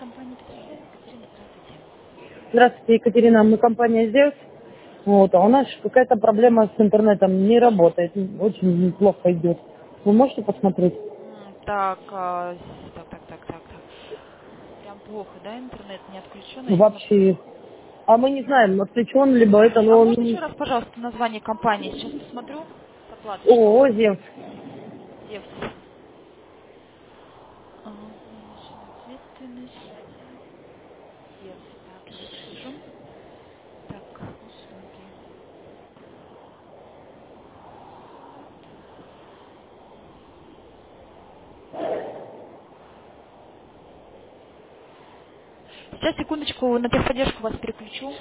компания Петросвязь. Екатерина, здравствуйте. Здравствуйте, Екатерина. Мы компания «Зевс». Вот, а у нас какая-то проблема с интернетом, не работает, очень плохо идет. Вы можете посмотреть? Так, так. Прям плохо, да, интернет не отключен, я смотрю. Вообще. А мы не знаем, отключен, либо это, А но можно еще раз, пожалуйста, название компании? Сейчас посмотрю. С оплатой что? ООО «Зевс». Зевс. Менеджер ответственности. Зевс. Так, я вас вижу. Так, услуги. Сейчас, секундочку, на техподдержку вас переключу.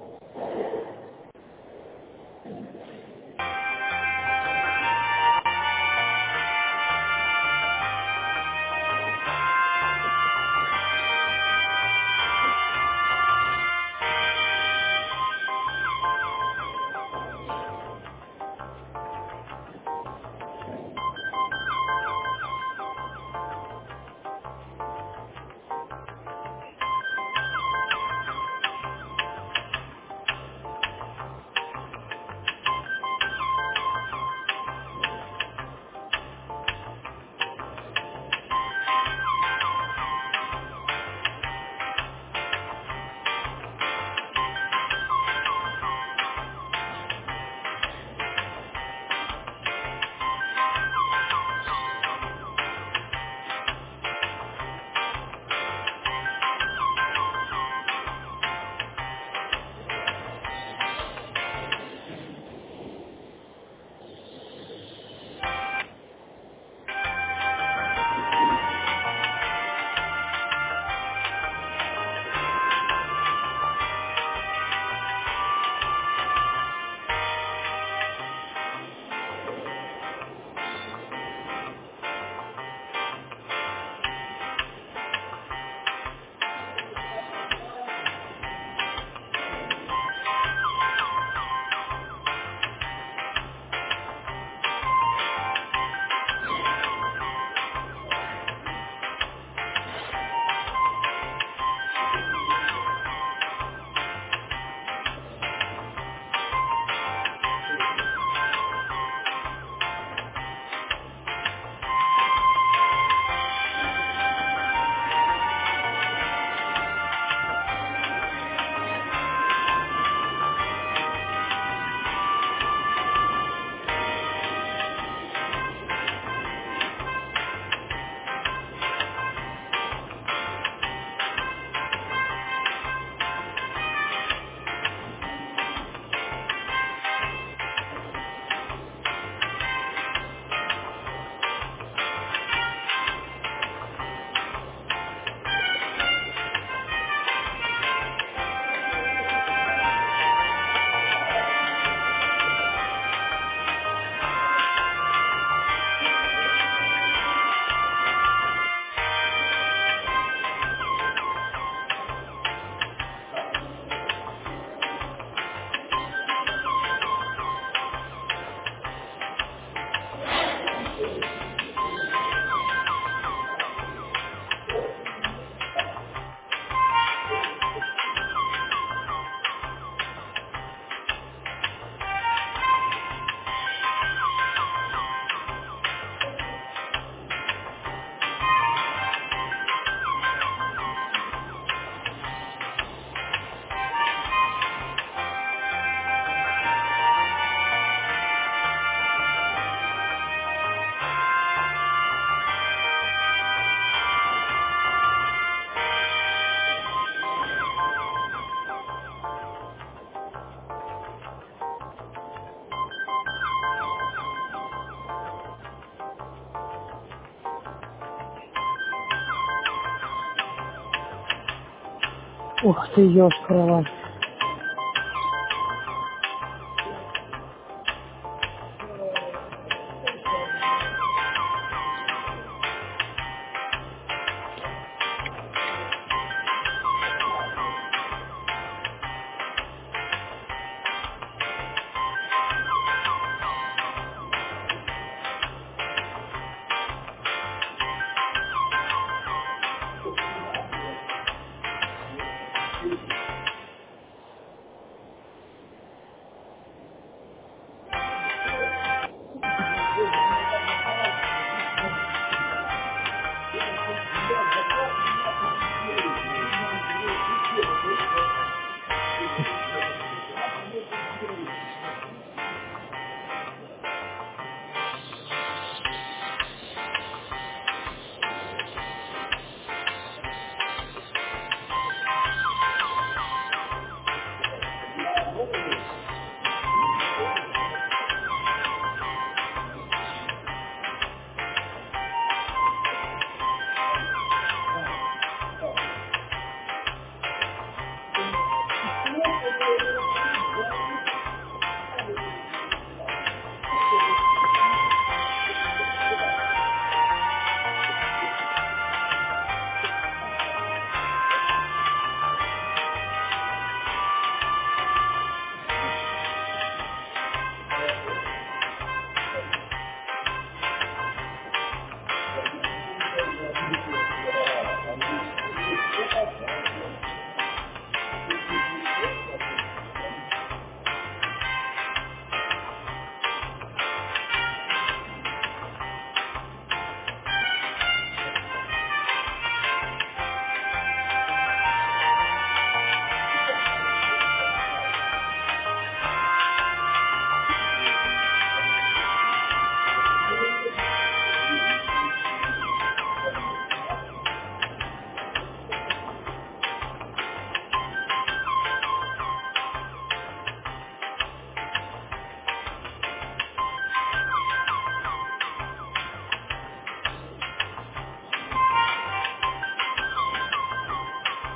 Ух ты, ёшкарова.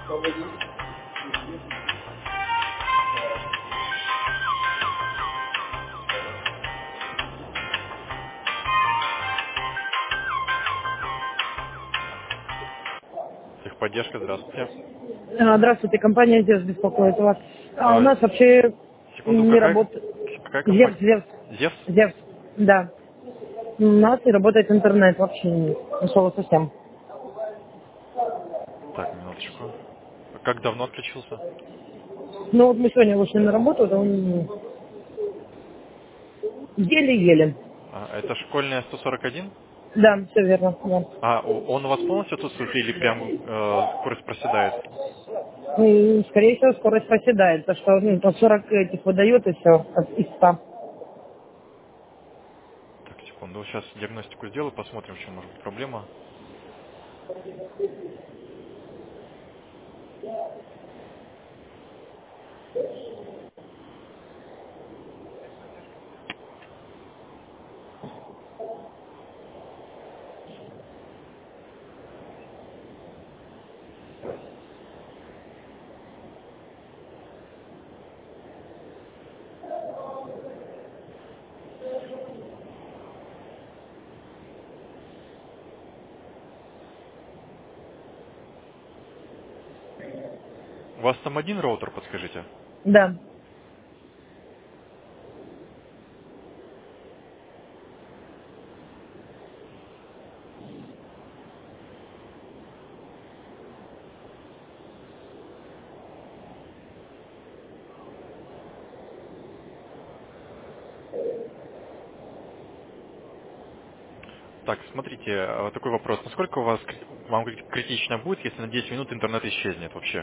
Техподдержка, здравствуйте. Здравствуйте, компания «Зевс» беспокоит вас. У А, нас вообще секунду, не какая, работает... какая «Зевс», компания? «Зевс», Зевс? «Зевс», да. У нас не работает интернет вообще, не слова совсем. Так, минуточку. Как давно отключился? Ну вот мы сегодня вышли на работу, да, еле-еле. Это школьная 141? Да, все верно, да. Он у вас полностью отсутствует или прям скорость проседает? Скорее всего, скорость проседает, потому что по 40 этих выдает и все, из 100. Так, секунду, сейчас диагностику сделаю, посмотрим, в чем может быть проблема. У вас там один роутер, подскажите? Да. Так, смотрите, такой вопрос. Насколько вам критично будет, если на 10 минут интернет исчезнет вообще?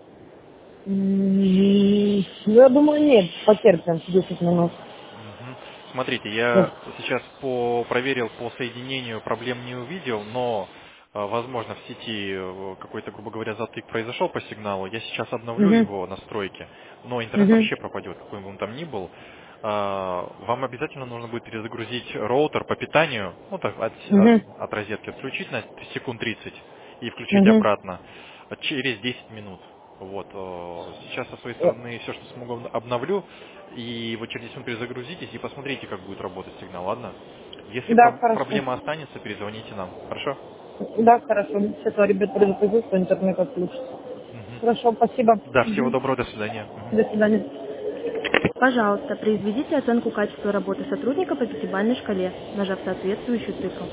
Ну, я думаю, нет, потерпим 10 минут. Мгм. Смотрите, Нет. я сейчас проверил по соединению, проблем не увидел, но, возможно, в сети какой-то, грубо говоря, затык произошел по сигналу. Я сейчас обновлю Угу. его настройки, но интернет Угу. вообще пропадет, какой бы он там ни был. Вам обязательно нужно будет перезагрузить роутер по питанию, ну так, Угу. от розетки отключить на секунд 30 и включить Угу. обратно через 10 минут. Вот, сейчас со своей стороны все, что смогу, обновлю, и вот через 10 минут перезагрузитесь и посмотрите, как будет работать сигнал, ладно? Если Да, хорошо. проблема останется, перезвоните нам, хорошо? Да, хорошо. Сейчас ребят предупрежу, что интернет отключится. Мгм. Хорошо, спасибо. Да, всего Мгм. доброго, до свидания. Мгм. До свидания. Пожалуйста, произведите оценку качества работы сотрудника по пятибалльной шкале, нажав соответствующую цифру.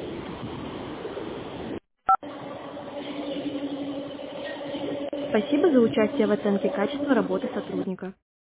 Спасибо за участие в оценке качества работы сотрудника.